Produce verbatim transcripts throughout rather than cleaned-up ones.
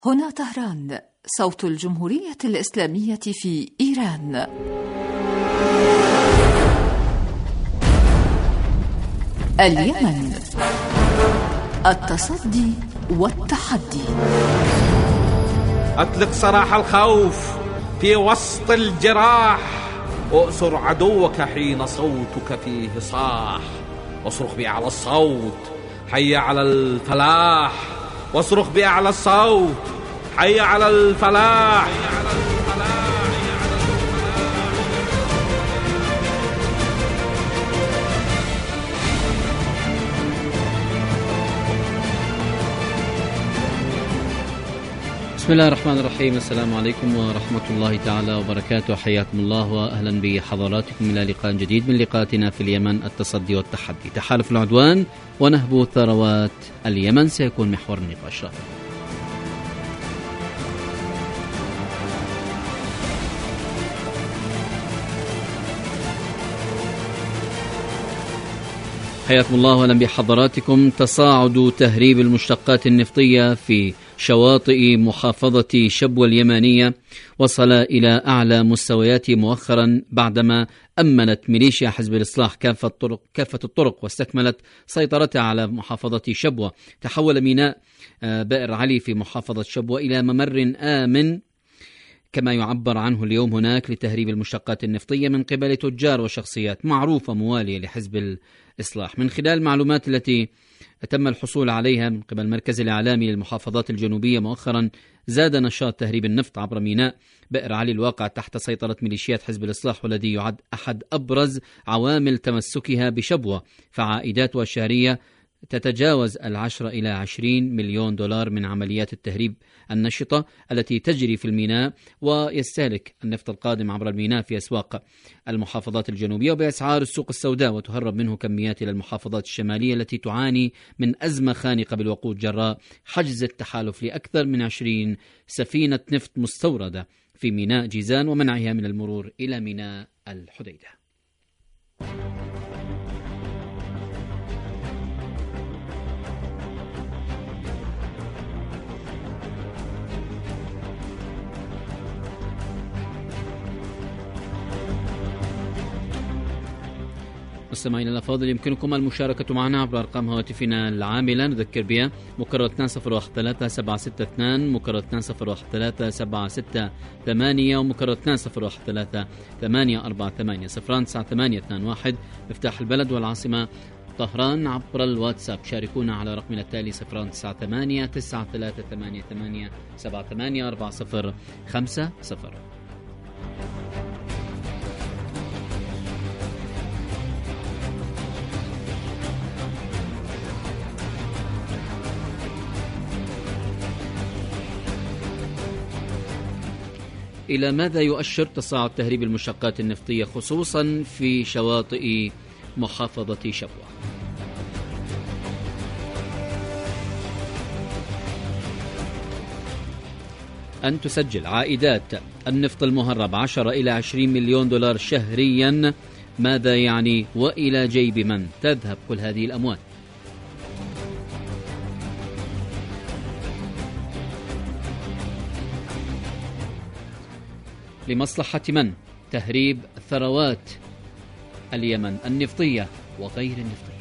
هنا طهران، صوت الجمهورية الإسلامية في إيران. اليمن، التصدي والتحدي. أطلق سراح الخوف في وسط الجراح، أؤسر عدوك حين صوتك فيه صاح، واصرخ بأعلى الصوت حي على الفلاح، واصرخ بأعلى الصوت حي على الفلاح. بسم الله الرحمن الرحيم. السلام عليكم ورحمة الله تعالى وبركاته. حياكم الله وأهلا بحضراتكم إلى لقاء جديد من لقاءاتنا في اليمن، التصدي والتحدي. تحالف العدوان ونهب ثروات اليمن سيكون محور النقاش. حياكم الله واهلا بحضراتكم. تصاعد تهريب المشتقات النفطية في شواطئ محافظة شبوة اليمانية وصل إلى أعلى مستوياته مؤخرا بعدما أمنت ميليشيا حزب الإصلاح كافة الطرق, كافة الطرق واستكملت سيطرتها على محافظة شبوة. تحول ميناء بئر علي في محافظة شبوة إلى ممر آمن كما يعبر عنه اليوم هناك لتهريب المشتقات النفطية من قبل تجار وشخصيات معروفة موالية لحزب الإصلاح. من خلال المعلومات التي تم الحصول عليها من قبل المركز الإعلامي للمحافظات الجنوبية مؤخرا، زاد نشاط تهريب النفط عبر ميناء بئر علي الواقع تحت سيطرة ميليشيات حزب الإصلاح، والذي يعد أحد أبرز عوامل تمسكها بشبوة، فعائداتها الشهرية تتجاوز العشرة إلى عشرين مليون دولار من عمليات التهريب النشطة التي تجري في الميناء، ويستهلك النفط القادم عبر الميناء في أسواق المحافظات الجنوبية وبأسعار السوق السوداء، وتهرب منه كميات إلى المحافظات الشمالية التي تعاني من أزمة خانقة بالوقود جراء حجز التحالف لأكثر من عشرين سفينة نفط مستوردة في ميناء جيزان ومنعها من المرور إلى ميناء الحديدة. مستمعينا الأفاضل، يمكنكم المشاركة معنا عبر أرقام هواتفنا العاملة نذكر بها مكرر اثنين صفر واحد ثلاثة سبعة ستة اثنين، مكرر اثنين صفر واحد ثلاثة سبعة ستة ثمانية، ومكرر اثنين صفر واحد ثلاثة ثمانية أربعة ثمانية صفران تسعة ثمانية اثنين واحد. مفتاح البلد والعاصمة طهران عبر الواتساب. شاركونا على رقمنا التالي صفران تسعة ثمانية تسعة ثلاثة ثمانية ثمانية سبعة ثمانية أربعة صفر خمسة صفر. إلى ماذا يؤشر تصاعد تهريب المشتقات النفطية خصوصا في شواطئ محافظة شبوة؟ أن تسجل عائدات النفط المهرب عشرة إلى عشرين مليون دولار شهريا، ماذا يعني وإلى جيب من تذهب كل هذه الأموال؟ لمصلحة من تهريب ثروات اليمن النفطية وغير النفطية؟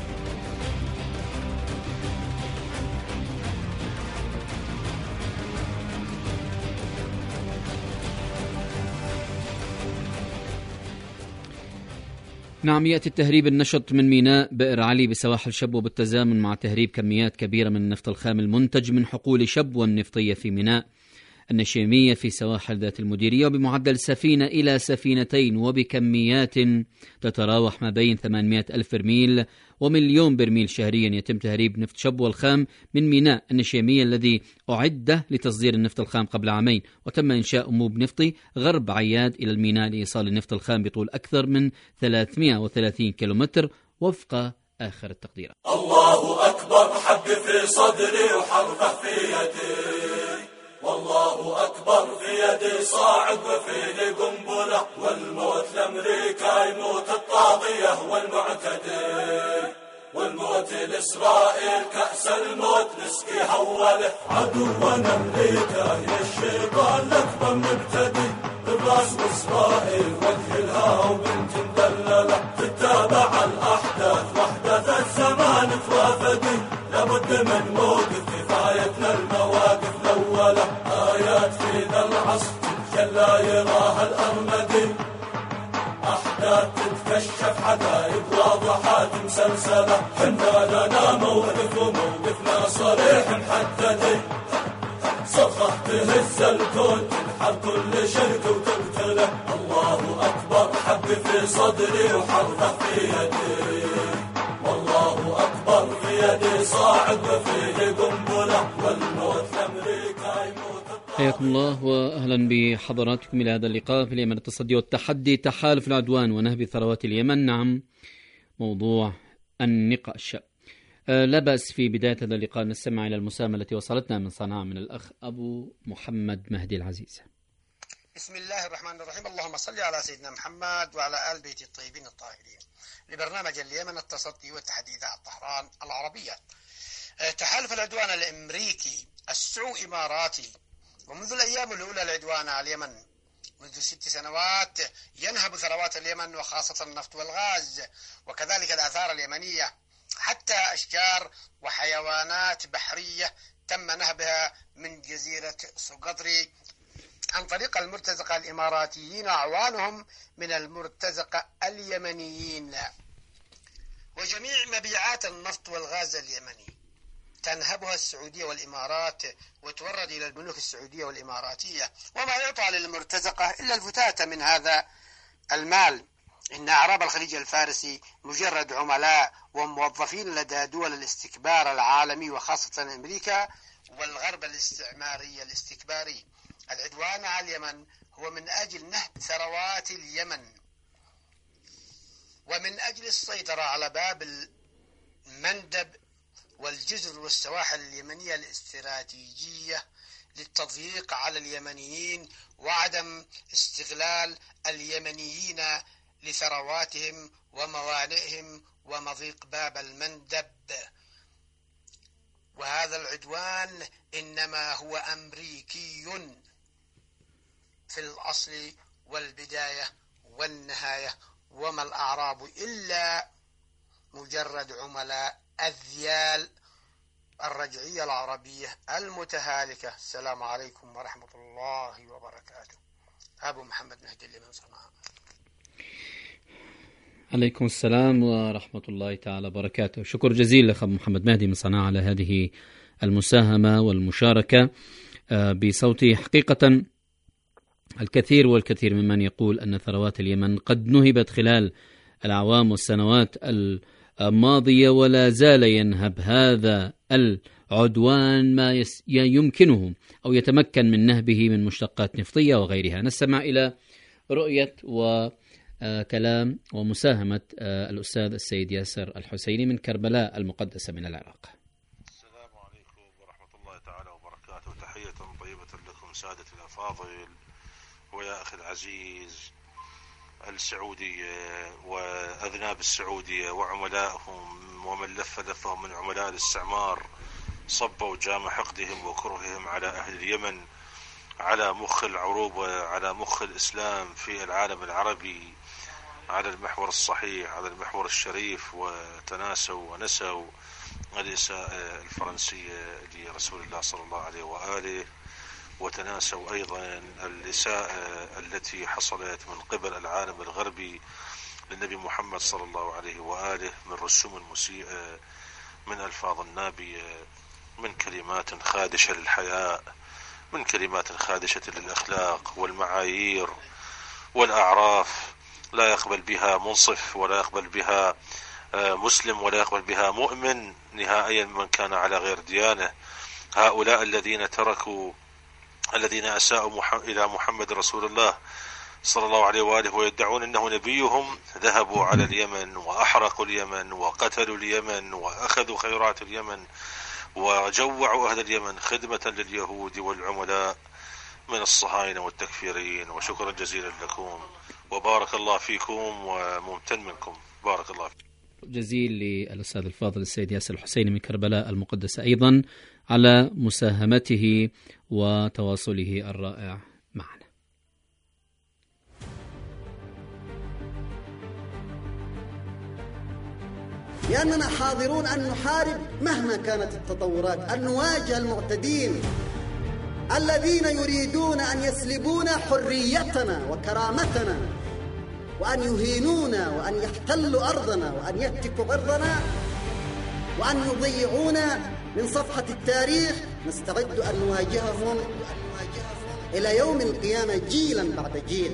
نعم، يأتي التهريب النشط من ميناء بئر علي بسواحل شبوة بالتزامن مع تهريب كميات كبيرة من النفط الخام المنتج من حقول شبوة النفطية في ميناء النشيمية في سواحل ذات المديرية، وبمعدل سفينة إلى سفينتين وبكميات تتراوح ما بين ثمانمائة ألف برميل ومليون برميل شهريا. يتم تهريب نفط شبوة الخام من ميناء النشيمية الذي أعد لتصدير النفط الخام قبل عامين، وتم إنشاء أنبوب نفطي غرب عياد إلى الميناء لإيصال النفط الخام بطول أكثر من ثلاثمائة وثلاثين كيلومتر وفق آخر التقدير. الله أكبر، حب في صدري وحرفه في يدي، والله أكبر، في يدي صاعد وفيني قنبلة، والموت لأمريكا يموت الطاغية والمعتدي، والموت نقتل إسرائيل كأس الموت نسقي هوله. عدونا أمريكا هي الشيطان الأكبر مبتدي، الراس وإسرائيل وجه الهاو بنت مدللة، تتابع الأحداث وأحداث الزمان توافدي، لابد من موقف كفايتنا المواقف الأولى، آيات في ذا العصر لا يراها الأرمدي، أحداث تتكشف حدائق واضحات مسلسلة، حنا لنا موقف وموقفنا صريح محدد، صرخة تهز الكون تنحر كل شرك وتقتله، الله أكبر حق في صدري وحرفه في يدي، والله أكبر في يدي صاعد وفيه قنبلة، والموت لأمريكا يموت. حياكم الله وأهلا بحضراتكم إلى هذا اللقاء في اليمن التصدي والتحدي، تحالف العدوان ونهب ثروات اليمن. نعم، موضوع النقاش. أه لا بأس في بداية هذا اللقاء نستمع إلى المساهمة التي وصلتنا من صنعاء من الأخ أبو محمد مهدي العزيز. بسم الله الرحمن الرحيم، اللهم صل على سيدنا محمد وعلى آل بيت الطيبين الطاهرين. لبرنامج اليمن التصدي والتحدي إذاعة طهران العربية. أه تحالف العدوان الأمريكي السعو إماراتي، ومنذ الأيام الأولى العدوان على اليمن منذ ست سنوات ينهب ثروات اليمن وخاصة النفط والغاز وكذلك الآثار اليمنية، حتى أشجار وحيوانات بحرية تم نهبها من جزيرة سقطري عن طريق المرتزقة الإماراتيين وأعوانهم من المرتزقة اليمنيين. وجميع مبيعات النفط والغاز اليمني تنهبها السعودية والإمارات وتورد إلى البنوك السعودية والإماراتية، وما يعطى للمرتزقة إلا الفتاة من هذا المال. إن أعراب الخليج الفارسي مجرد عملاء وموظفين لدى دول الاستكبار العالمي وخاصة أمريكا والغرب الاستعماري الاستكباري. العدوان على اليمن هو من أجل نهب ثروات اليمن ومن أجل السيطرة على باب المندب والجزر والسواحل اليمنية الاستراتيجية للتضييق على اليمنيين وعدم استغلال اليمنيين لثرواتهم وموانئهم ومضيق باب المندب. وهذا العدوان إنما هو أمريكي في الأصل والبداية والنهاية، وما الأعراب إلا مجرد عملاء أذيال الرجعية العربية المتهالكة. السلام عليكم ورحمة الله وبركاته. أبو محمد مهدي اللي من صنعاء. عليكم السلام ورحمة الله تعالى وبركاته. شكر جزيل لأخ محمد مهدي من صنعاء على هذه المساهمة والمشاركة بصوته. حقيقة الكثير والكثير ممن يقول أن ثروات اليمن قد نهبت خلال الأعوام والسنوات الماضية ولا زال ينهب هذا العدوان ما يمكنه أو يتمكن من نهبه من مشتقات نفطية وغيرها. نستمع إلى رؤية وكلام ومساهمة الأستاذ السيد ياسر الحسيني من كربلاء المقدسة من العراق. السلام عليكم ورحمة الله تعالى وبركاته. تحية طيبة لكم سادة الأفاضل ويا أخي العزيز السعودية وأذناب السعودية وعملائهم ومن لف لفهم من عملاء الاستعمار صبوا جام حقدهم وكرههم على أهل اليمن على مخ العروبة على مخ الإسلام في العالم العربي على المحور الصحيح على المحور الشريف، وتناسوا ونسوا الإساءة الفرنسية لرسول الله صلى الله عليه وآله، وتناسوا أيضا الإساءة التي حصلت من قبل العالم الغربي للنبي محمد صلى الله عليه وآله من رسوم المسيئة، من ألفاظ النابية، من كلمات خادشة للحياء، من كلمات خادشة للأخلاق والمعايير والأعراف لا يقبل بها منصف ولا يقبل بها مسلم ولا يقبل بها مؤمن نهائيا من كان على غير ديانة. هؤلاء الذين تركوا الذين أساءوا إلى محمد رسول الله صلى الله عليه وآله ويدعون أنه نبيهم ذهبوا على اليمن وأحرقوا اليمن وقتلوا اليمن وأخذوا خيرات اليمن وجوعوا أهل اليمن خدمة لليهود والعملاء من الصهاينة والتكفيرين. وشكرا جزيلا لكم وبارك الله فيكم وممتن منكم. بارك الله فيكم. جزيل للأستاذ الفاضل السيد ياسر الحسيني من كربلاء المقدسة أيضا على مساهمته وتواصله الرائع معنا. لأننا حاضرون أن نحارب مهما كانت التطورات، أن نواجه المعتدين الذين يريدون أن يسلبون حريتنا وكرامتنا، وأن يهينونا، وأن يحتلوا أرضنا، وأن يهتكوا أرضنا، وأن يضيعونا من صفحة التاريخ. نستعد أن نواجههم إلى يوم القيامة جيلا بعد جيل.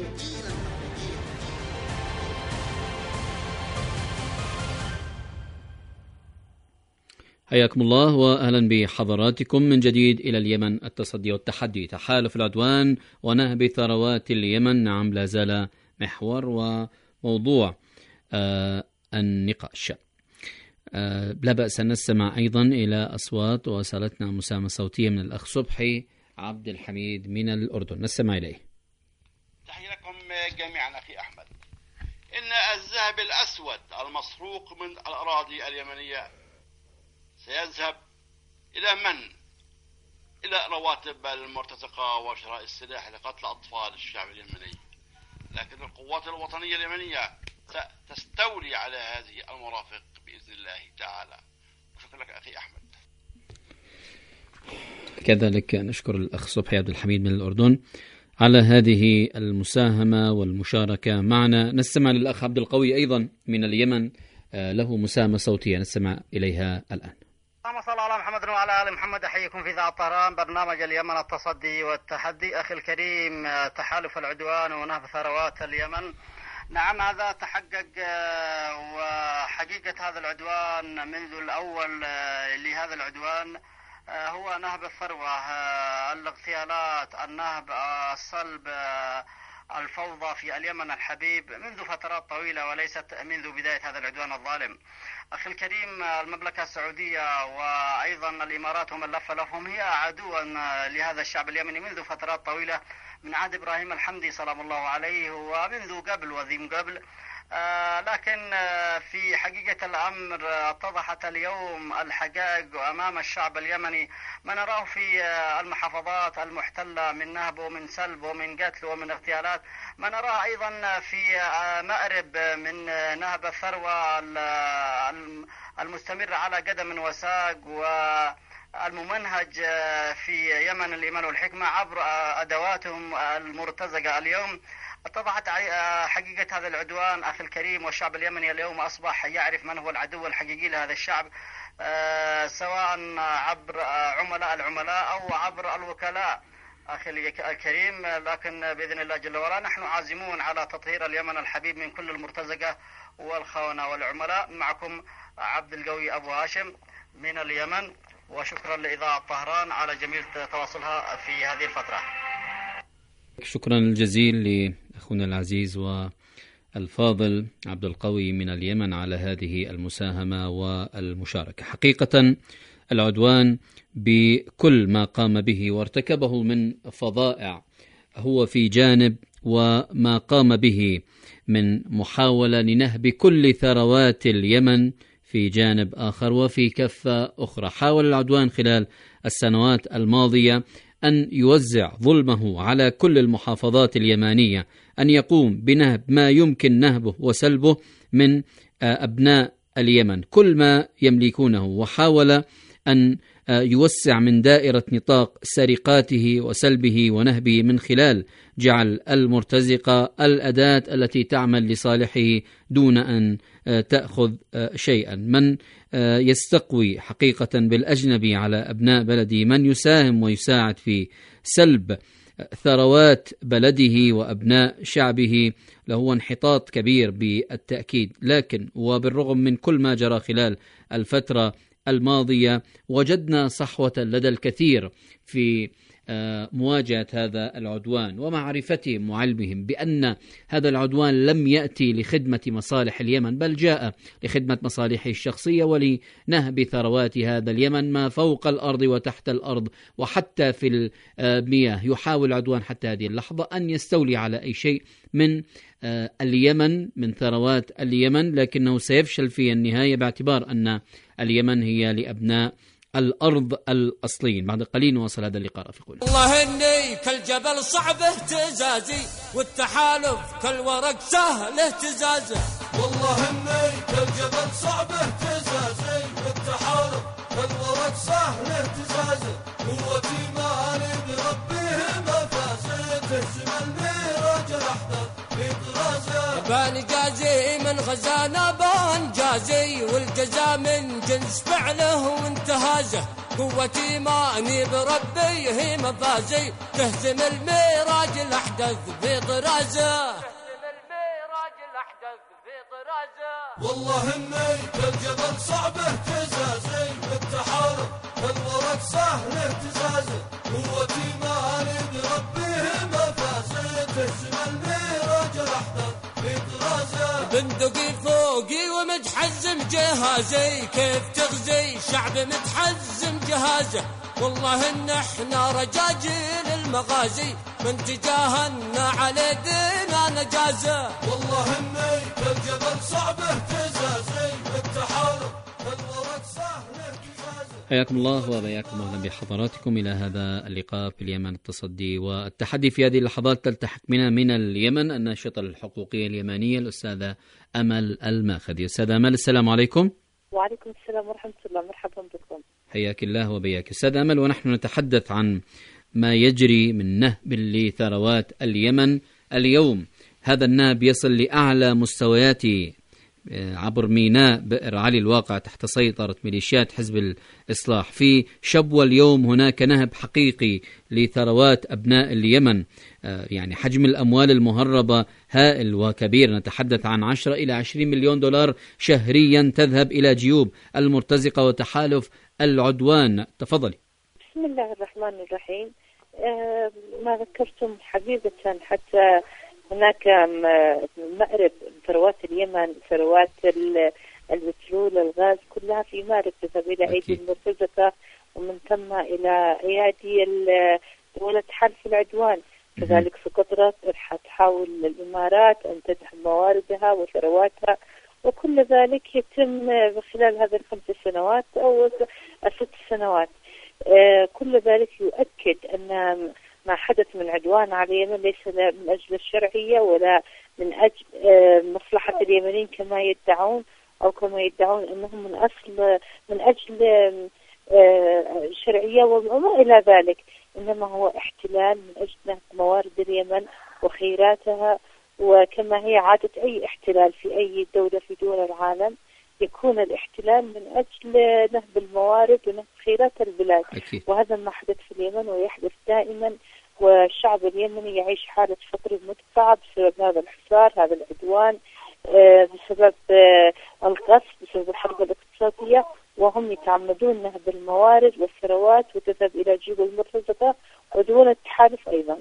حياكم الله وأهلا بحضراتكم من جديد إلى اليمن، التصدي والتحدي، تحالف العدوان ونهب ثروات اليمن. نعم، لا زال محور وموضوع آه النقاش. آه لا بأس أن نستمع أيضا إلى أصوات وصلتنا مساهمة صوتية من الأخ صبحي عبد الحميد من الأردن، نستمع إليه. تحية لكم جميعا أخي أحمد. إن الذهب الأسود المسروق من الأراضي اليمنية سيذهب إلى من؟ إلى رواتب المرتزقة وشراء السلاح لقتل أطفال الشعب اليمني. لكن القوات الوطنية اليمنية ستستولي على هذه المرافق بإذن الله تعالى. شكرا لك أخي أحمد. كذلك نشكر الأخ صبحي عبد الحميد من الأردن على هذه المساهمة والمشاركة معنا. نستمع للأخ عبد القوي أيضا من اليمن، له مساهمة صوتية نستمع إليها الآن. اللهم صل على محمد وعلى آل محمد. أحييكم في إذاعة طهران، برنامج اليمن التصدي والتحدي. أخي الكريم، تحالف العدوان ونهب ثروات اليمن، نعم هذا تحقق، وحقيقة هذا العدوان منذ الأول لهذا العدوان هو نهب الثروة، الاغتيالات، النهب، الصلب، الفوضى في اليمن الحبيب منذ فترات طويلة وليست منذ بداية هذا العدوان الظالم. أخي الكريم، المملكة السعودية وأيضا الإمارات ومن لف لفهم هي عدوا لهذا الشعب اليمني منذ فترات طويلة، من عهد إبراهيم الحمدي سلام الله عليه ومنذ قبل وذي قبل. آه لكن آه في حقيقة الأمر اتضحت اليوم الحقائق أمام الشعب اليمني، ما نراه في آه المحافظات المحتلة من نهب ومن سلب ومن قتل ومن اغتيالات، ما نراه أيضا في آه مأرب من آه نهب الثروة المستمر على قدم وساق والممنهج في يمن الإيمان والحكمة عبر أدواتهم المرتزقة. اليوم اتضحت حقيقة هذا العدوان أخي الكريم، والشعب اليمني اليوم أصبح يعرف من هو العدو الحقيقي لهذا الشعب، سواء عبر عملاء العملاء أو عبر الوكلاء أخي الكريم. لكن بإذن الله جل وعلا نحن عازمون على تطهير اليمن الحبيب من كل المرتزقة والخونة والعملاء. معكم عبد القوي أبو هاشم من اليمن، وشكرا لإذاعة طهران على جميل تواصلها في هذه الفترة. شكرا الجزيل لأخونا العزيز والفاضل عبد القوي من اليمن على هذه المساهمة والمشاركة. حقيقة العدوان بكل ما قام به وارتكبه من فظائع هو في جانب، وما قام به من محاولة لنهب كل ثروات اليمن في جانب آخر وفي كفة أخرى. حاول العدوان خلال السنوات الماضية أن يوزع ظلمه على كل المحافظات اليمانية، أن يقوم بنهب ما يمكن نهبه وسلبه من أبناء اليمن كل ما يملكونه، وحاول أن يوسع من دائرة نطاق سرقاته وسلبه ونهبه من خلال جعل المرتزقة الأداة التي تعمل لصالحه دون أن تأخذ شيئا. من يستقوي حقيقة بالأجنبي على أبناء بلده، من يساهم ويساعد في سلب ثروات بلده وأبناء شعبه، له انحطاط كبير بالتأكيد. لكن وبالرغم من كل ما جرى خلال الفترة الماضية وجدنا صحوة لدى الكثير في مواجهة هذا العدوان ومعرفتهم وعلمهم بأن هذا العدوان لم يأتي لخدمة مصالح اليمن، بل جاء لخدمة مصالحه الشخصية ولنهب ثروات هذا اليمن ما فوق الأرض وتحت الأرض وحتى في المياه. يحاول العدوان حتى هذه اللحظة أن يستولي على أي شيء من اليمن من ثروات اليمن، لكنه سيفشل في النهاية باعتبار أن اليمن هي لأبناء الأرض الأصليين. بعد قليل نواصل هذا اللقاء رفيقنا. والله إني كالجبل صعب اهتزازي والتحالف كالورق سهل اهتزازه. والله إني كالجبل صعب اهتزازي والتحالف كالورق سهل اهتزازه. قوتي مالي بربيه مفازي تهزم الميراج الأحداث في طرازه. بان جازي من غزانا بان جازي والجزاء من جنس فعله وانتهازه. قوتي ماني بربي هي مفازي تهزم الميراج الأحدث في طرازه. والله إني كالجبل صعب اهتزازي بالتحارب كالورق سهل اهتزازه. قوتي ماني بربي هي مفازي تهزم الميراج الأحدث في طرازه. بندقي فوقي ومتحزم جهازي كيف تغزي شعب متحزم جهازه. والله إن احنا رجاجيل المغازي من تجاهنا على دينا نجازه. والله إني كالجبل صعب اهتزازي بالتحارب كالورق سهل اهتزازه. حياكم الله وبياكم أهلا بحضراتكم إلى هذا اللقاء في اليمن التصدي والتحدي. في هذه اللحظات تلتحق بنا من اليمن الناشطة الحقوقية اليمنية الأستاذة أمل الماخذي. أستاذة أمل السلام عليكم. وعليكم السلام ورحمة الله، مرحبا بكم. حياك الله وبياك. أستاذ أمل، ونحن نتحدث عن ما يجري من نهب لثروات اليمن اليوم. هذا النهب يصل لأعلى مستويات عبر ميناء بئر علي الواقع تحت سيطرة ميليشيات حزب الإصلاح. في شبوة اليوم هناك نهب حقيقي لثروات أبناء اليمن، يعني حجم الأموال المهربة هائل وكبير، نتحدث عن عشرة إلى عشرين مليون دولار شهريا تذهب إلى جيوب المرتزقة وتحالف العدوان. تفضلي. بسم الله الرحمن الرحيم. آه ما ذكرتم حقيقة حتى هناك مأرب ثروات اليمن، ثروات البترول، الغاز، كلها في مأرب تذهب إلى أيدي المرتزقة ومن ثم إلى أيادي دولة حلف العدوان. كذلك في قطر تحاول الإمارات أن تدعم مواردها وثرواتها، وكل ذلك يتم خلال هذه الخمس سنوات أو الست سنوات. آه كل ذلك يؤكد أن ما حدث من عدوان على اليمن ليس من أجل الشرعية ولا من أجل آه مصلحة اليمنيين كما يدعون أو كما يدعون أنهم من أصل من أجل آه شرعية وما إلى ذلك، إنما هو احتلال من أجل نهب موارد اليمن وخيراتها. وكما هي عادة أي احتلال في أي دولة في دول العالم، يكون الاحتلال من أجل نهب الموارد ونهب خيرات البلاد. أكيد. وهذا ما حدث في اليمن ويحدث دائما، والشعب اليمني يعيش حالة فقر مدفعة بسبب هذا الحصار، هذا العدوان، بسبب الغصب، بسبب الحرب الاقتصادية، وهم يتعمدون نهب الموارد والثروات وتذهب إلى جيوب المرتزقة ودول التحالف أيضا.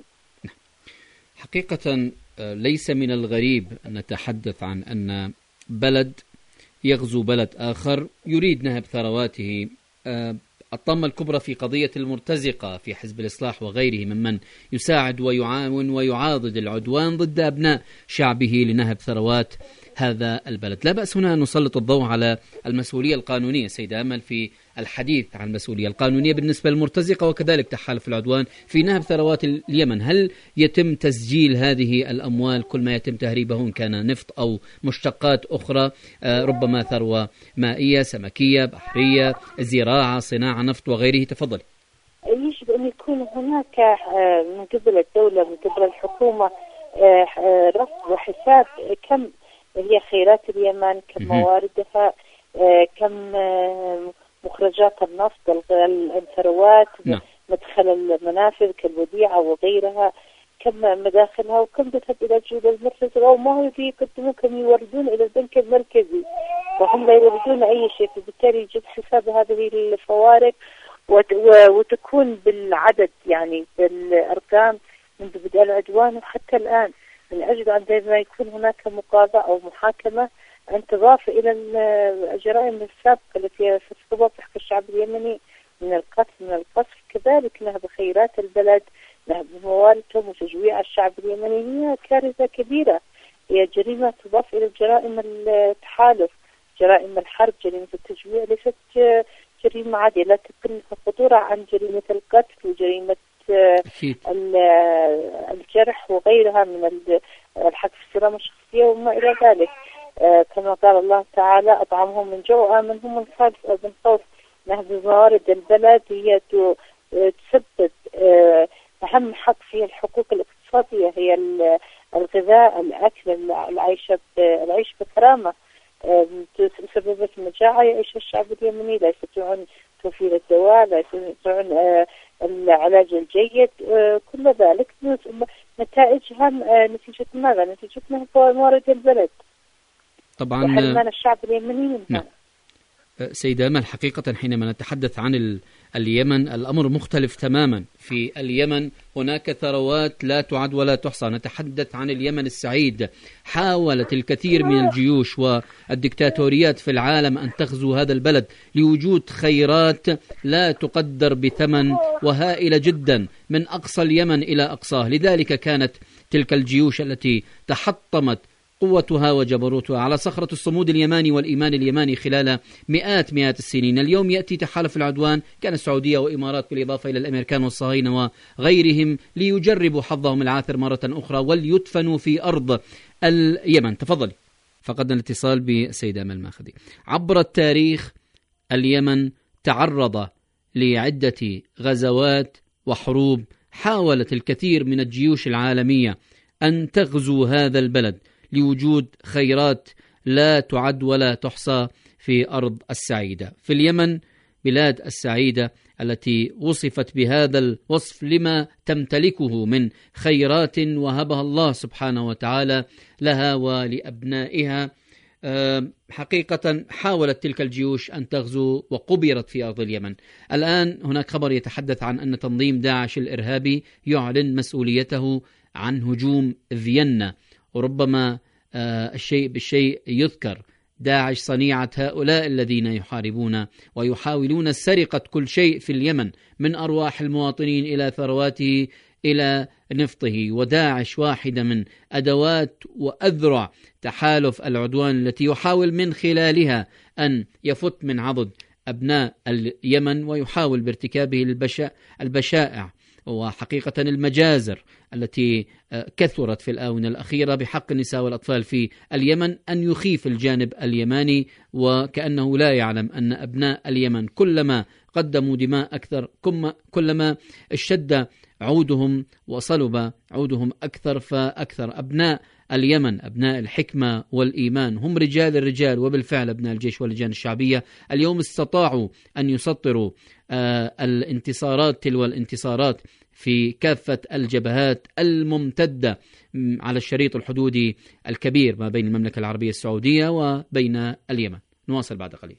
حقيقة ليس من الغريب أن نتحدث عن أن بلد يغزو بلد آخر يريد نهب ثرواته. الطامة الكبرى في قضية المرتزقة في حزب الإصلاح وغيره ممن يساعد ويعاون ويعاضد العدوان ضد أبناء شعبه لنهب ثروات هذا البلد. لا بأس هنا أن نسلط الضوء على المسؤولية القانونية سيدة أمل في الحديث عن المسؤولية القانونية بالنسبة للمرتزقة وكذلك تحالف العدوان في نهب ثروات اليمن. هل يتم تسجيل هذه الأموال كل ما يتم تهريبه إن كان نفط أو مشتقات أخرى، ربما ثروة مائية، سمكية، بحرية، زراعة، صناعة، نفط وغيره؟ تفضل. يجب أن يكون هناك من قبل الدولة من قبل الحكومة رصد وحساب كم هي خيرات اليمن، كم مواردها، كم مخرجات النفط، الثروات، مدخل المنافذ كالوديعة وغيرها، كم مداخلها وكم تذهب إلى جيوب المرتزقة، وما هو يقدمون كم يوردون إلى البنك المركزي وهم لا يوردون أي شيء. فبالتالي يجب حساب هذه الفوارق وتكون بالعدد يعني بالأرقام منذ بدء العدوان وحتى الآن، من أجل عندما يكون هناك مقاضاة أو محاكمة أن تضاف إلى الجرائم السابقة التي ستضاف حق الشعب اليمني من القتل من القصف، كذلك نهب خيرات البلد، نهب موارثهم وتجويع الشعب اليمني. هي كارثة كبيرة، هي جريمة تضاف إلى جرائم التحالف، جرائم الحرب، جريمة التجويع ليست جريمة عادية، لا تقل خطورة عن جريمة القتل وجريمة الجرح وغيرها من الحق في السلامة الشخصية وما إلى ذلك. كما قال الله تعالى: أطعمهم من جوع وآمنهم من خوف. نهب موارد البلد هي تسبب أهم حق في الحقوق الاقتصادية، هي الغذاء، الأكل، العيش العيش بكرامة. سببت مجاعة يعيش الشعب اليمني، لا يستطيعون توفير الدواء، لا يستطيعون العلاج الجيد، كل ذلك نتائجها نتيجة ماذا؟ نتيجة نهب موارد البلد طبعا وحرمان الشعب اليمني منها. سيدة أمل، حقيقة حينما نتحدث عن اليمن الأمر مختلف تماما. في اليمن هناك ثروات لا تعد ولا تحصى. نتحدث عن اليمن السعيد، حاولت الكثير من الجيوش والدكتاتوريات في العالم أن تغزو هذا البلد لوجود خيرات لا تقدر بثمن وهائلة جدا من أقصى اليمن إلى أقصاه. لذلك كانت تلك الجيوش التي تحطمت قوتها وجبروتها على صخرة الصمود اليماني والإيمان اليماني خلال مئات مئات السنين. اليوم يأتي تحالف العدوان، كان السعودية وإمارات بالإضافة إلى الأمريكان والصهاينة وغيرهم ليجربوا حظهم العاثر مرة أخرى وليدفنوا في أرض اليمن. تفضلي. فقدنا الاتصال بالسيدة أمل ماخذي. عبر التاريخ اليمن تعرض لعدة غزوات وحروب، حاولت الكثير من الجيوش العالمية أن تغزو هذا البلد لوجود خيرات لا تعد ولا تحصى في أرض السعيدة. في اليمن بلاد السعيدة التي وصفت بهذا الوصف لما تمتلكه من خيرات وهبها الله سبحانه وتعالى لها ولأبنائها. حقيقة حاولت تلك الجيوش أن تغزو وقبرت في أرض اليمن. الآن هناك خبر يتحدث عن أن تنظيم داعش الإرهابي يعلن مسؤوليته عن هجوم فيينا، وربما آه الشيء بالشيء يذكر. داعش صنيعة هؤلاء الذين يحاربون ويحاولون سرقة كل شيء في اليمن، من أرواح المواطنين إلى ثرواته إلى نفطه. وداعش واحدة من أدوات وأذرع تحالف العدوان التي يحاول من خلالها أن يفت من عضد أبناء اليمن ويحاول بارتكابه البشائع وحقيقة المجازر التي كثرت في الآونة الأخيرة بحق النساء والأطفال في اليمن، أن يخيف الجانب اليماني وكأنه لا يعلم أن أبناء اليمن كلما قدموا دماء أكثر كلما اشتد عودهم وصلب عودهم أكثر فأكثر. أبناء اليمن أبناء الحكمة والإيمان، هم رجال الرجال، وبالفعل أبناء الجيش واللجان الشعبية اليوم استطاعوا أن يسطروا آه الانتصارات تلو الانتصارات في كافة الجبهات الممتدة على الشريط الحدودي الكبير ما بين المملكة العربية السعودية وبين اليمن. نواصل بعد قليل.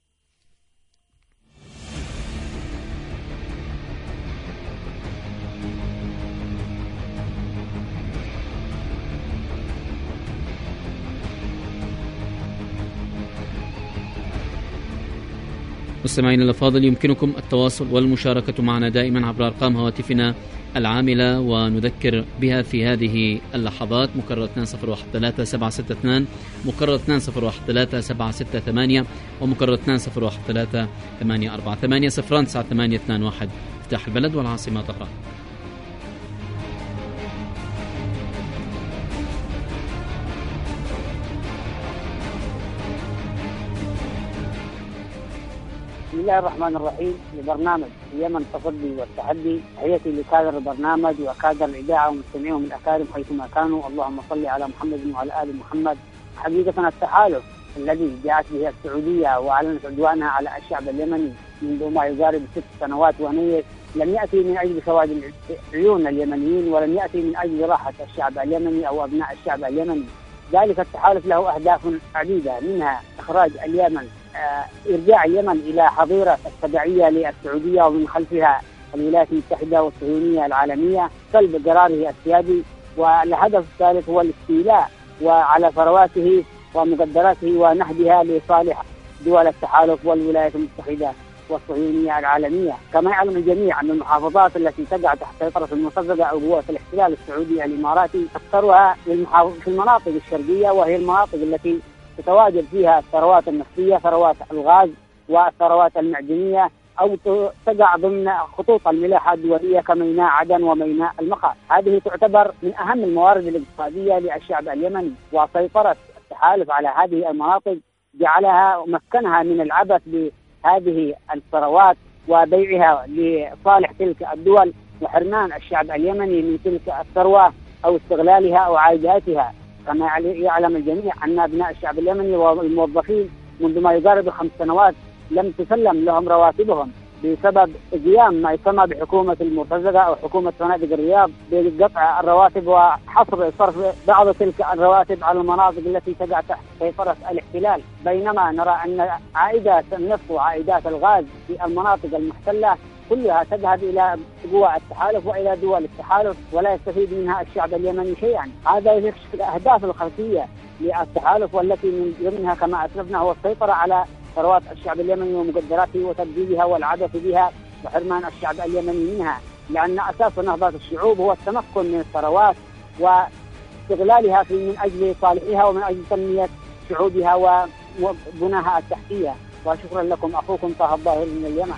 مستمعينا الأفاضل، يمكنكم التواصل والمشاركة معنا دائما عبر أرقام هواتفنا العاملة ونذكر بها في هذه اللحظات: مكرر اثنين صفر واحد ثلاثة سبعة ستة اثنين، مكرر اثنين صفر واحد ثلاثة سبعة ستة ثمانية، ومكرر اثنين صفر واحد ثلاثة ثمانية أربعة ثمانية صفران تسعة ثمانية اثنان واحد. افتح البلد والعاصمة طهران. بسم الله الرحمن الرحيم. لبرنامج اليمن تصدي والتحدي، تحياتي لكادر البرنامج وكادر الإذاعة ومستمعيهم الأكارم حيثما كانوا. اللهم صل على محمد وعلى آل محمد. حقيقة التحالف الذي جاءت به السعودية وأعلنت عدوانها على الشعب اليمني منذ ما يقارب ست سنوات ونيف لم يأتي من أجل سواد عيون اليمنيين، ولم يأتي من أجل راحة الشعب اليمني أو أبناء الشعب اليمني. ذلك التحالف له أهداف عديدة، منها إخراج اليمن إرجاع اليمن إلى حظيرة التبعية للسعودية ومن خلفها الولايات المتحدة والصهيونية العالمية، سلب قراره السيادي. والهدف الثالث هو الاستيلاء وعلى ثرواته ومقدراته ونهبها لصالح دول التحالف والولايات المتحدة والصهيونية العالمية. كما يعلم الجميع أن المحافظات التي تقع تحت سيطرة المرتزقة أو قوات الاحتلال السعودي الإماراتي أكثرها في المناطق الشرقية، وهي المناطق التي تتواجد فيها الثروات النفطية، ثروات الغاز والثروات المعدنية، أو تقع ضمن خطوط الملاحة الدولية كميناء عدن وميناء المقا. هذه تعتبر من أهم الموارد الاقتصادية للشعب اليمني، وسيطرة التحالف على هذه المناطق جعلها مكنها من العبث بهذه الثروات وبيعها لصالح تلك الدول، وحرمان الشعب اليمني من تلك الثروة أو استغلالها أو عائداتها. كما يعلم الجميع أن أبناء الشعب اليمني والموظفين منذ ما يقارب خمس سنوات لم تسلم لهم رواتبهم بسبب قيام ما يسمى بحكومة المرتزقة أو حكومة فنادق الرياض بقطع الرواتب وحصر صرف بعض تلك الرواتب على المناطق التي تقع تحت سيطرة الاحتلال، بينما نرى أن عائدات النفط وعائدات الغاز في المناطق المحتلة كلها تذهب إلى قوى التحالف وإلى دول التحالف، ولا يستفيد منها الشعب اليمني شيئا. هذا يكشف الأهداف الخلفية للتحالف، والتي من ضمنها كما أسلفنا هو السيطرة على ثروات الشعب اليمني ومقدراته وتبديلها والعبث بها وحرمان الشعب اليمني منها، لأن أساس نهضة الشعوب هو التمكن من الثروات واستغلالها في من أجل صالحها ومن أجل تنمية شعوبها وبناها التحتية. وشكرا لكم، أخوكم طه الظاهر من اليمن.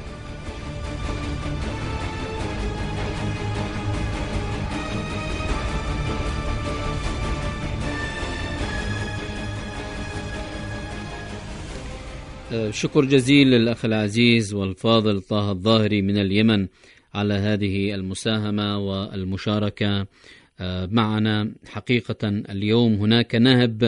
شكر جزيل للأخ العزيز والفاضل طه الظاهري من اليمن على هذه المساهمة والمشاركة معنا. حقيقة اليوم هناك نهب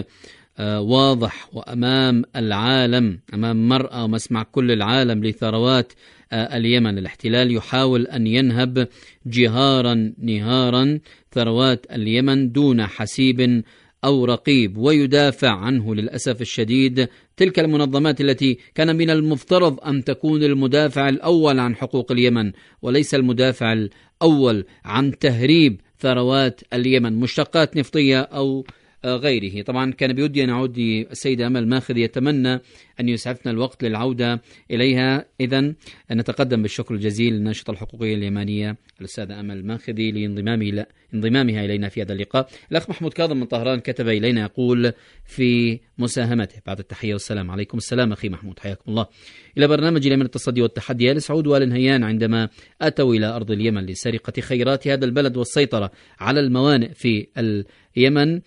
واضح وأمام العالم، أمام مرأى ومسمع كل العالم لثروات اليمن. الاحتلال يحاول أن ينهب جهارا نهارا ثروات اليمن دون حسيب أو رقيب، ويدافع عنه للأسف الشديد تلك المنظمات التي كان من المفترض أن تكون المدافع الأول عن حقوق اليمن، وليس المدافع الأول عن تهريب ثروات اليمن، مشتقات نفطية أو غيره. طبعا كان بودي أن أعود للسيدة أمل ماخذ، يتمنى أن يسعفنا الوقت للعودة إليها. إذن نتقدم بالشكر الجزيل للناشطة الحقوقية اليمانية الأستاذة أمل ماخذي لانضمامها انضمامها إلينا في هذا اللقاء. الأخ محمود كاظم من طهران كتب إلينا يقول في مساهمته بعد التحية والسلام: عليكم السلام أخي محمود، حياكم الله. إلى برنامج اليمن التصدي والتحدي، آل سعود وآل نهيان عندما أتوا إلى أرض اليمن لسرقة خيرات هذا البلد والسيطرة على الموانئ في اليمن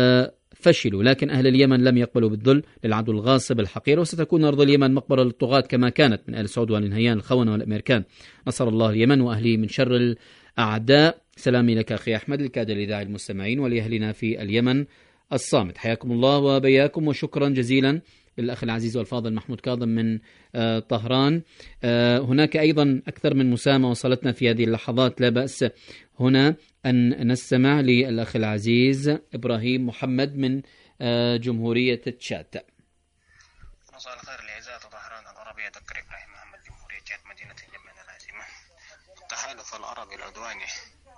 فشلوا، لكن أهل اليمن لم يقبلوا بالذل للعدو الغاصب الحقير، وستكون أرض اليمن مقبرة للطغاة كما كانت من آل سعود وآل نهيان الخونة والأمريكان. نصر الله اليمن وأهله من شر الأعداء. سلامي لك أخي أحمد الكادر الإذاعي المستمعين ولأهلنا في اليمن الصامت، حياكم الله وبياكم. وشكرا جزيلا للأخ العزيز والفاضل محمود كاظم من آه طهران. آه هناك أيضا أكثر من مساهمة وصلتنا في هذه اللحظات، لا بأس هنا أن نستمع للأخ العزيز إبراهيم محمد من آه جمهورية تشاد. مساء الخير لعزاء طهران العربية، دكتور إبراهيم محمد جمهورية تشاد مدينة اليمن العاصمة. التحالف العربي العدواني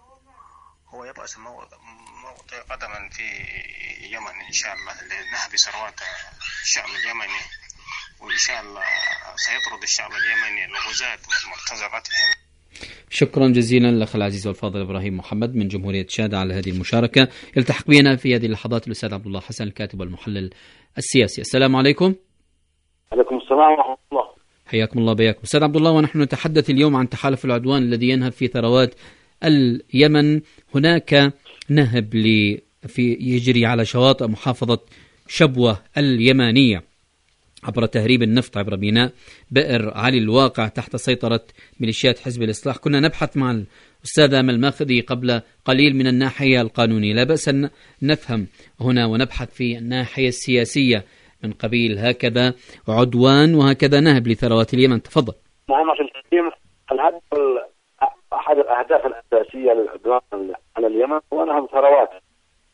هو يبأس موطئ قدما في اليمن إن شاء الله لنهب ثروات الشعب اليمني، وإن شاء الله سيطرد الشعب اليمني الغزاة ومرتزقتهم. شكرا جزيلا للأخ العزيز والفاضل إبراهيم محمد من جمهورية تشاد على هذه المشاركة. يلتحق بنا في هذه اللحظات الأستاذ عبد الله حسن الكاتب والمحلل السياسي. السلام عليكم. عليكم السلام ورحمة الله. حياكم الله بياكم أستاذ عبد الله. ونحن نتحدث اليوم عن تحالف العدوان الذي ينهب في ثروات اليمن. هناك نهب في يجري على شواطئ محافظة شبوة اليمانية عبر تهريب النفط عبر ميناء بئر علي الواقع تحت سيطرة ميليشيات حزب الإصلاح. كنا نبحث مع الأستاذ أمل ماخذي قبل قليل من الناحية القانونية، لا بأس أن نفهم هنا ونبحث في الناحية السياسية من قبيل هكذا عدوان وهكذا نهب لثروات اليمن. تفضل. نعم أخي الكريم، الهدف أحد الأهداف الأساسية للعدوان على اليمن هو نهب ثروات،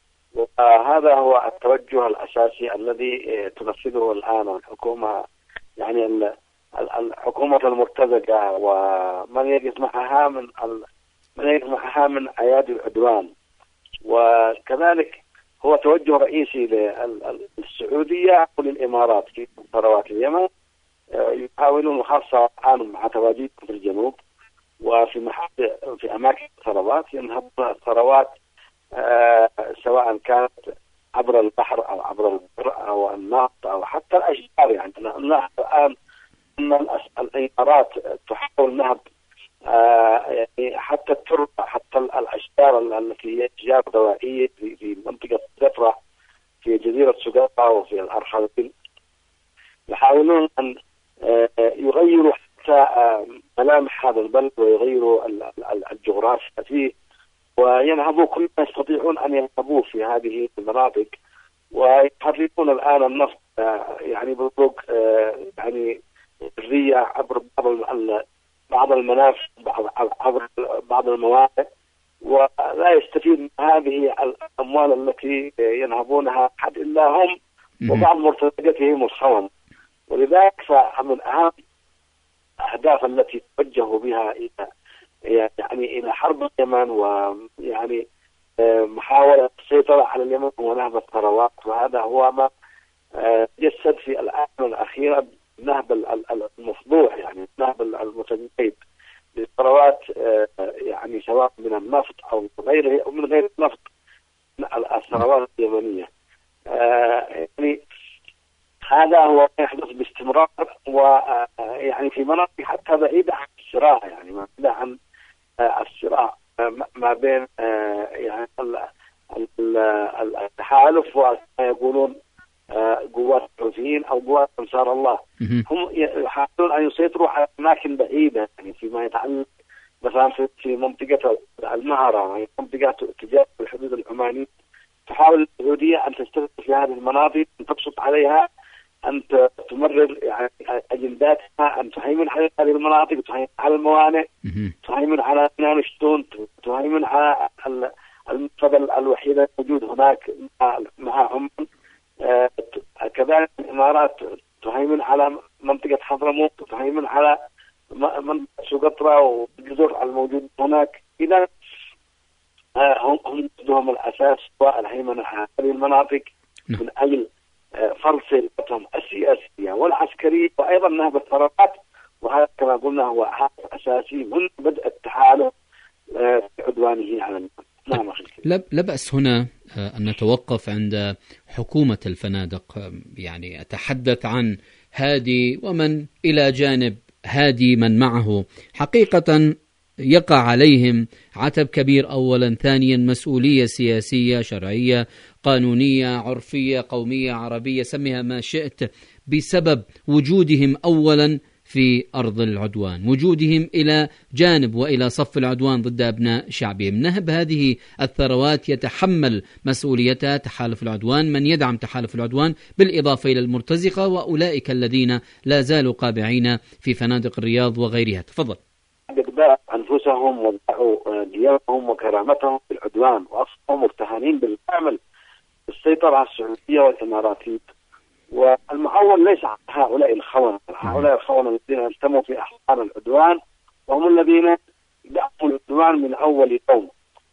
وهذا هو التوجه الأساسي الذي تنفذه الآن الحكومة يعني الحكومة المرتزقة ومن يقف معها من من يقف معها من أيادي العدوان. وكذلك هو توجه رئيسي للسعودية وللإمارات في ثروات اليمن، يحاولون خاصة الآن مع تواجدهم في الجنوب وفي محل في أماكن الثروات ينهبون الثروات آه سواء كانت عبر البحر أو عبر البر أو النفط أو حتى الأشجار. يعني نلاحظ الآن أن الإمارات تحاول نهب آه يعني حتى التربة حتى الأشجار التي هي أشجار دوائية في, في منطقة زفرة في جزيرة سقطرى وفي الأرخبيل، يحاولون أن آه يغيروا حتى آه ملامح هذا البلد ويغيروا الجغرافيا فيه وينهبوا كل ما يستطيعون أن ينهبوه في هذه المناطق، ويحركون الآن النفط آه يعني بطرق آه يعني برية عبر بعض بعض المنافذ عبر بعض الموانئ، ولا يستفيد من هذه الأموال التي ينهبونها أحد إلا هم وبعض مرتزقتهم الخون. ولذلك فمن أهم الأهداف التي توجهوا بها إلى يعني إلى حرب اليمن ويعني محاولة السيطرة على اليمن ونهب الثروات، وهذا هو ما جسد في الآونة الأخيرة النهب المفضوح، يعني النهب المتجدد للثروات يعني سواء من النفط أو غيره أو من غير النفط الثروات اليمنية. يعني هذا هو يحدث باستمرار ويعني في مناطق حتى بعيدة عن الصراع، يعني بعيدة عن الصراع ما بين يعني التحالف وما يقولون قوات الحوثيين أو قوات أنصار الله. هم يحاولون أن يسيطروا على أماكن بعيدة، يعني فيما يتعلق مثلا في منطقة المهرة، يعني منطقة تجاه الحدود العمانية، تحاول السعودية أن تستثمر في هذه المناطق، أن تبسط عليها، أن تمرر يعني أجنداتها، أن تهيمن على هذه المناطق، تهيمن على الموانئ، تهيمن على بنان الشتون، تهيمن على المنفذ الوحيد الموجود هناك مع عمان. آه كذلك الإمارات تهيمن على منطقة حضرموت، تهيمن على منطقة سقطرى والجزر الموجودة هناك. إذا آه هم هم قصدهم الأساس والهيمنة على هذه المناطق من أجل آه فرض سيطرتهم السياسية والعسكرية وأيضا نهب الثروات، وهذا كما قلنا هو هدف أساسي من بدء التحالف آه بعدوانه على اليمن. نعم أخي. لا بأس هنا أن نتوقف عند حكومة الفنادق، يعني أتحدث عن هادي ومن إلى جانب هادي من معه. حقيقة يقع عليهم عتب كبير، أولا، ثانيا مسؤولية سياسية شرعية قانونية عرفية قومية عربية، سميها ما شئت، بسبب وجودهم أولا في أرض العدوان، وجودهم إلى جانب وإلى صف العدوان ضد أبناء شعبهم. نهب هذه الثروات يتحمل مسؤوليتها تحالف العدوان، من يدعم تحالف العدوان، بالإضافة إلى المرتزقة وأولئك الذين لا زالوا قابعين في فنادق الرياض وغيرها. تفضل. باعوا أنفسهم وباعوا ديارهم وكرامتهم في العدوان، وأصبحوا مرتهنين بالكامل بالسيطرة على السعودية والإماراتية. والمعول ليس عن هؤلاء الخونة، هؤلاء الخونة الذين انتموا في أحضان العدوان، وهم الذين دعموا العدوان من أول يوم،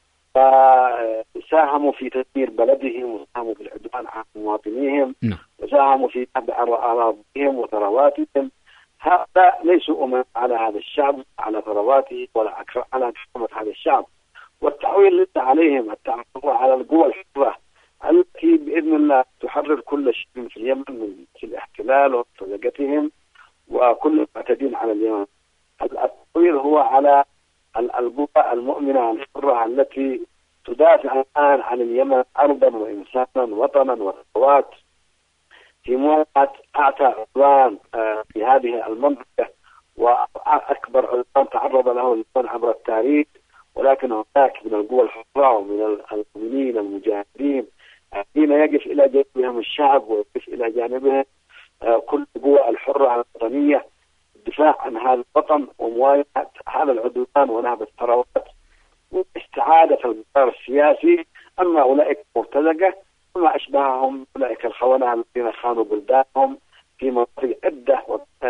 فساهموا في تدمير بلدهم وساهموا في العدوان على مواطنيهم وساهموا في تبع أراضيهم وثرواتهم. هؤلاء ليسوا أمنا على هذا الشعب، على ثرواته، ولا على كرامة هذا الشعب. والتعويل ليس عليهم، التعويل على القوى الحرة التي بإذن الله تحرر كل شيء في اليمن من الاحتلال وطلقتهم وكل المعتدين على اليمن. التطوير هو على القوى المؤمنة الحرة التي تدافع الآن عن اليمن أرضا وإنسانا وطنا وثروات في مواجهة أعتى عدوان في هذه المنطقة، وأكبر عدوان تعرض له اليمن عبر التاريخ. ولكن هناك من القوى الحرة ومن المؤمنين المجاهدين الذين يقف إلى جانبهم الشعب ويقف إلى جانبهم كل القوى الحرة الوطنية، الدفاع عن هذا الوطن ومواجهة هذا العدوان ونهب الثروات واستعادة المسار السياسي. أما أولئك المرتزقة وما أشبههم أولئك الخونة الذين خانوا بلدانهم في مناطق عدة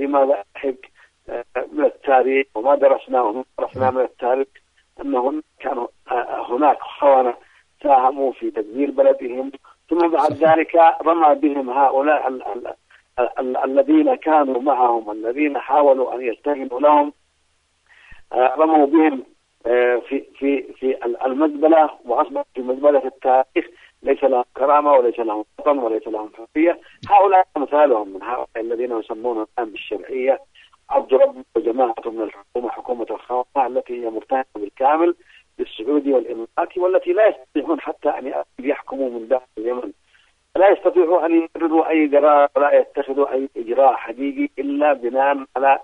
فيما لاحق من التاريخ وما درسناه وما درسناه من التاريخ أنه كانوا هناك خونة ساهموا في تدمير بلدهم، ثم بعد ذلك رمى بهم هؤلاء ال ال ال الذين كانوا معهم، الذين حاولوا أن يستهينوا لهم، رموا بهم في في في المزبلة، وأصبحوا في مزبلة التاريخ، ليس لهم كرامة وليس لهم وطن وليس لهم حرية. هؤلاء مثالهم من هؤلاء الذين يسمونهم الآن بالشرعية عبد رب وجماعة من الحكومة، حكومة الخونة التي هي مرتهنة بالكامل بالسعودي والإماراتي، والتي لا يستطيعون حتى أن يحكموا من داخل اليمن، لا يستطيعوا أن يقرروا أي قرار ولا يتخذوا أي إجراء حقيقي إلا بناء على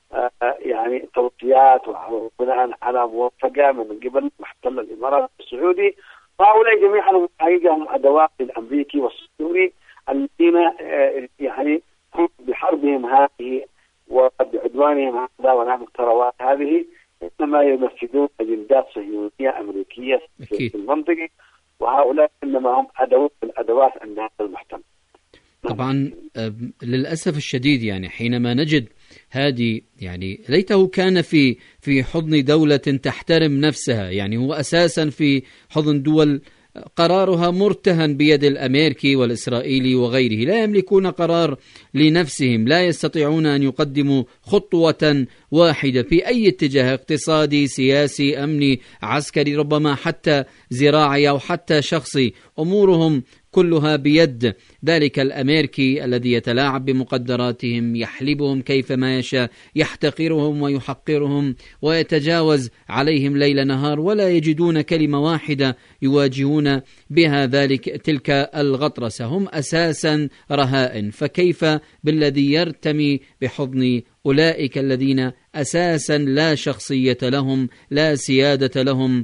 يعني توصيات وبناء على موافقة من قبل محتل الإمارات السعودي. هؤلاء جميعا حقيقة هم أدوات الأمريكي والصهيوني الذين يعني بحربهم هذه وبعدوانهم هذا ونعم الثروات هذه إنما ينفذون أجندات صهيونية أمريكية في المنطقة، وهؤلاء إنما هم أدوات الأدوات عند هذا المحتل. طبعا للأسف الشديد يعني حينما نجد هذه يعني ليته كان في في حضن دولة تحترم نفسها، يعني هو أساسا في حضن دول قرارها مرتهن بيد الأمريكي والإسرائيلي وغيره، لا يملكون قرار لنفسهم، لا يستطيعون أن يقدموا خطوة واحدة في أي اتجاه اقتصادي سياسي أمني عسكري ربما حتى زراعي أو حتى شخصي، أمورهم كلها بيد ذلك الأمريكي الذي يتلاعب بمقدراتهم، يحلبهم كيفما يشاء، يحتقرهم ويحقرهم ويتجاوز عليهم ليل نهار، ولا يجدون كلمة واحدة يواجهون بها ذلك تلك الغطرسة. هم أساسا رهائن، فكيف بالذي يرتمي بحضن أولئك الذين أساسا لا شخصية لهم، لا سيادة لهم،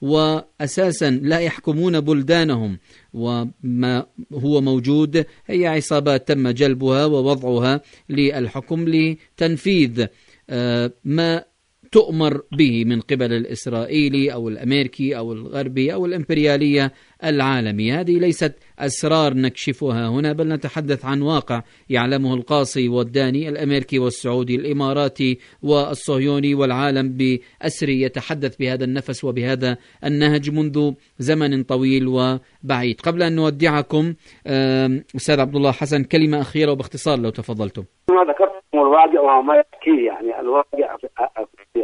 وأساسا لا يحكمون بلدانهم، وما هو موجود هي عصابات تم جلبها ووضعها للحكم لتنفيذ ما تؤمر به من قبل الإسرائيلي أو الأمريكي أو الغربي أو الإمبريالية العالمية. هذه ليست أسرار نكشفها هنا، بل نتحدث عن واقع يعلمه القاصي والداني، الأمريكي والسعودي، الإماراتي والصهيوني، والعالم بأسره يتحدث بهذا النفس وبهذا النهج منذ زمن طويل وبعيد. قبل أن نودعكم أستاذ عبد الله حسن، كلمة أخيرة وباختصار لو تفضلتم. ما ذكرتم الواقع وما يحكي، يعني الواقع في, في,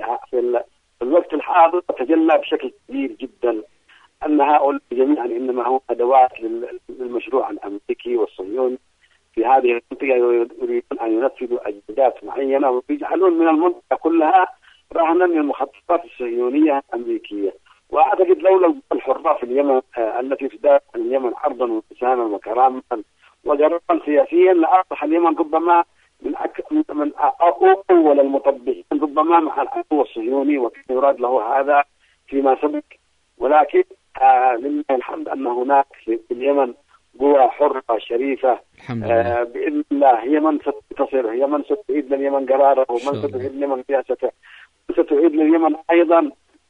في الوقت الحاضر تجلى بشكل كبير جدا أن هؤلاء جميعا إنما هم أدوات للمشروع الأمريكي والصهيوني في هذه المنطقة، يريدون أن ينفذوا أجندات معينة ويجعلون من المنطقة كلها رهنا للمخططات الصهيونية الأمريكية. وأعتقد لولا الحرة في اليمن التي تدافع عن اليمن عرضا وانسانا وكرامة وجرا سياسيا لأصبح اليمن ربما من أك... من أول المطبقين ربما مع العدو الصهيوني، وكان يراد له هذا فيما سبق. ولكن آه لله الحمد أن هناك في اليمن قوى حرة شريفة آه بإذن الله. يمن ستنتصر، يمن ستعيد لليمن قراره، ومن ستعيد لليمن سياسته، ستعيد لليمن أيضا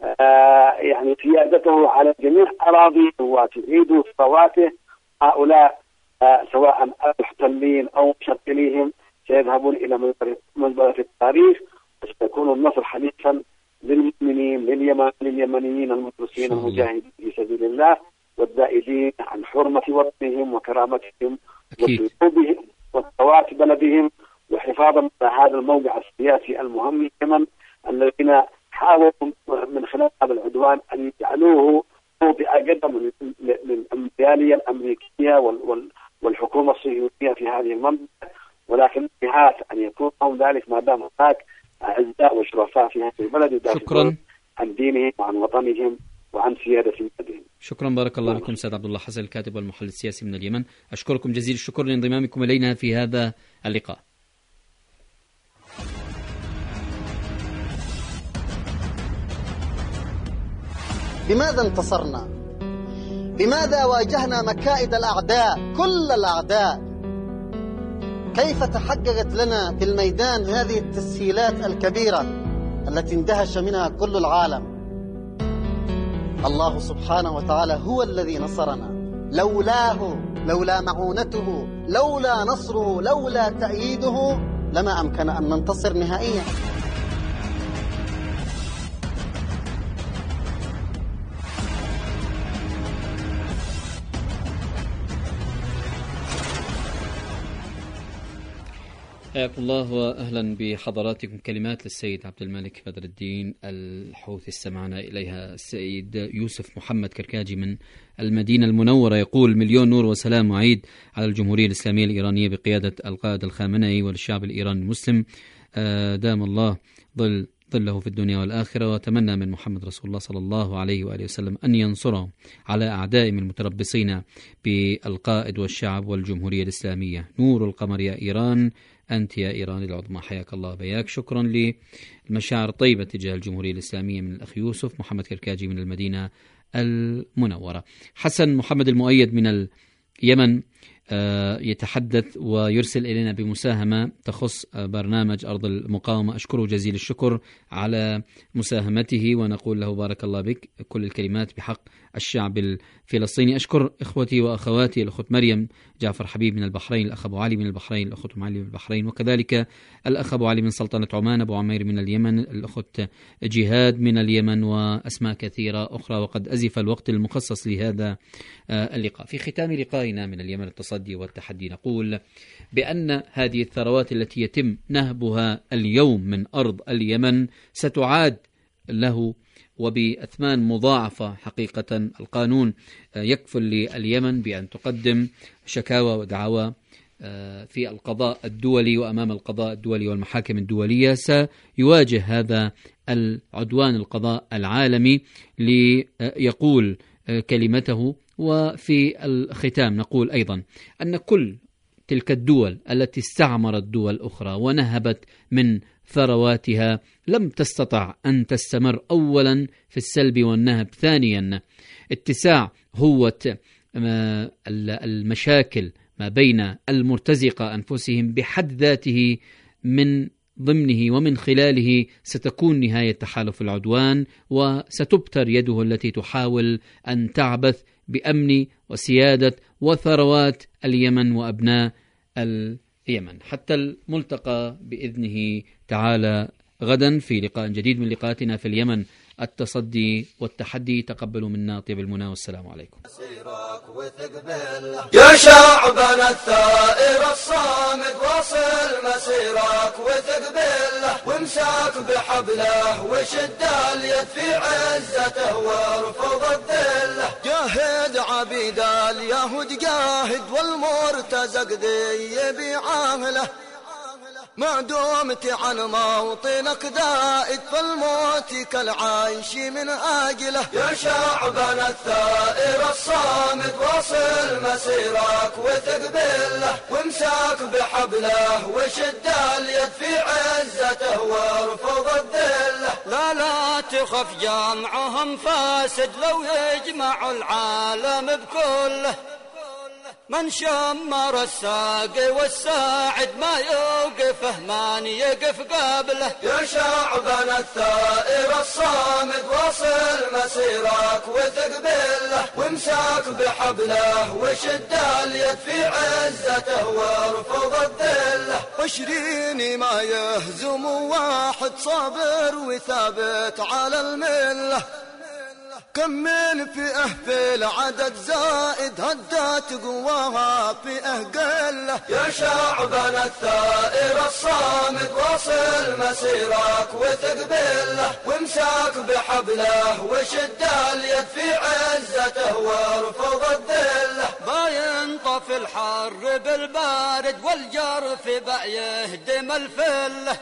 آه يعني سيادته على جميع أراضيه وتعيد ثرواته. هؤلاء آه سواء محتلين أو مشكليهم سيذهبون إلى مزبلة التاريخ، وسيكون النصر حليفا للمؤمنين لليمن لليمنيين المخلصين المجاهدين في سبيل الله والذائدين عن حرمة وطنهم وكرامتهم وشعوبهم وثروات بلدهم، وحفاظا على هذا الموقع السياسي المهم لليمن الذين حاولوا من خلال هذا العدوان أن يجعلوه موضع قدم للإمبريالية الأمريكية والحكومة الصهيونية في هذه المنطقة. ولكن بهات أن يكون لهم ذلك ما دام هناك أعزاء وشرفاء في هذه البلد يدافعون عن دينهم وعن وطنهم وعن سيادة بلدهم. شكرا، بارك الله بكم سيد عبد الله حسن الكاتب والمحلل السياسي من اليمن. أشكركم جزيل الشكر لانضمامكم إلينا في هذا اللقاء. بماذا انتصرنا؟ بماذا واجهنا مكائد الأعداء كل الأعداء؟ كيف تحققت لنا في الميدان هذه التسهيلات الكبيرة التي اندهش منها كل العالم؟ الله سبحانه وتعالى هو الذي نصرنا، لولاه، لولا معونته، لولا نصره، لولا تأييده لما أمكن أن ننتصر نهائيا. حياكم الله وأهلا بحضراتكم. كلمات للسيد عبد الملك بدر الدين الحوثي استمعنا إليها السيد يوسف محمد كركاجي من المدينة المنورة، يقول: مليون نور وسلام وعيد على الجمهورية الإسلامية الإيرانية بقيادة القائد الخامنئي وللشعب الإيراني المسلم، دام الله ظل ظله في الدنيا والآخرة، وأتمنى من محمد رسول الله صلى الله عليه وآله وسلم أن ينصره على أعدائهم المتربصين بالقائد والشعب والجمهورية الإسلامية. نور القمر يا إيران، أنت يا إيران العظمى، حياك الله بياك. شكرا للمشاعر الطيبة تجاه الجمهورية الإسلامية من الأخ يوسف محمد كركاجي من المدينة المنورة. حسن محمد المؤيد من اليمن يتحدث ويرسل إلينا بمساهمة تخص برنامج أرض المقاومة، أشكره جزيل الشكر على مساهمته ونقول له بارك الله بك. كل الكلمات بحق الشعب الفلسطيني. أشكر إخوتي وأخواتي الأخت مريم جعفر حبيب من البحرين، الأخ أبو علي من البحرين، الأخت معلي من البحرين، وكذلك الأخ أبو علي من سلطنة عمان، أبو عمير من اليمن، الأخت جهاد من اليمن، وأسماء كثيرة أخرى. وقد أزف الوقت المخصص لهذا اللقاء. في ختام لقائنا من اليمن التصدي والتحدي نقول بأن هذه الثروات التي يتم نهبها اليوم من أرض اليمن ستعاد له وبأثمان مضاعفة. حقيقة القانون يكفل لليمن بأن تقدم شكاوى ودعاوى في القضاء الدولي وأمام القضاء الدولي والمحاكم الدولية. سيواجه هذا العدوان القضاء العالمي ليقول كلمته. وفي الختام نقول أيضا أن كل تلك الدول التي استعمرت دول أخرى ونهبت من ثرواتها لم تستطع أن تستمر أولا في السلب والنهب، ثانيا اتساع هوة المشاكل ما بين المرتزقة أنفسهم بحد ذاته من ضمنه ومن خلاله ستكون نهاية تحالف العدوان، وستبتر يده التي تحاول أن تعبث بأمن وسيادة وثروات اليمن وأبناء اليمن. حتى الملتقى بإذنه تعالى غدا في لقاء جديد من لقاءاتنا في اليمن التصدي والتحدي. تقبلوا منا طيب المنى والسلام عليكم. يا شعبنا الثائر الصامد واصل مسيرك وثق بالله وامسك بحبله وشد اليد في عزته وارفض الذله. جاهد عبيد اليهود جاهد والمرتزق ذي بعامله، ما دمت عن موطنك دائد فالموت كالعيش من آجله. يا شعبنا الثائر الصامد واصل مسيرك وثق بالله وامسك بحبله وشد اليد في عزته وارفض الذله. لا لا تخف جمعهم فاسد لو يجمع العالم بكله، من شمر الساقي والساعد ما يوقفه من يقف قبله. يا شعبنا الثائر الصامد واصل مسيرك وثق بالله وامسك بحبله وشد اليد في عزته وارفض الذله. عشرين ما يهزم واحد صابر وثابت على المله، كم من فئة في العدد زائد هدت قواها فئة قلة. يا شعبنا الثائر الصامد واصل مسيرك وثق بالله وامسك بحبله وشد اليد في عزته وارفض الذله. باين طف الحر بالبارد والجرف بأيهدم الفله.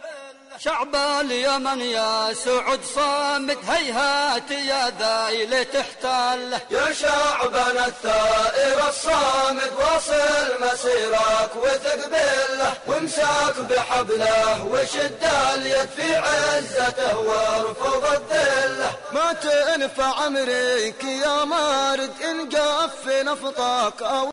شعب اليمن يا سعود صامد هيهات يا ذايل تحتاله. يا شعبنا الثائر الصامد واصل مسيرك وثق بالله وامسك بحبله وشد اليد في عزته وارفض الذله. ما تنفع امريك يا مارد ان جف نفطك أو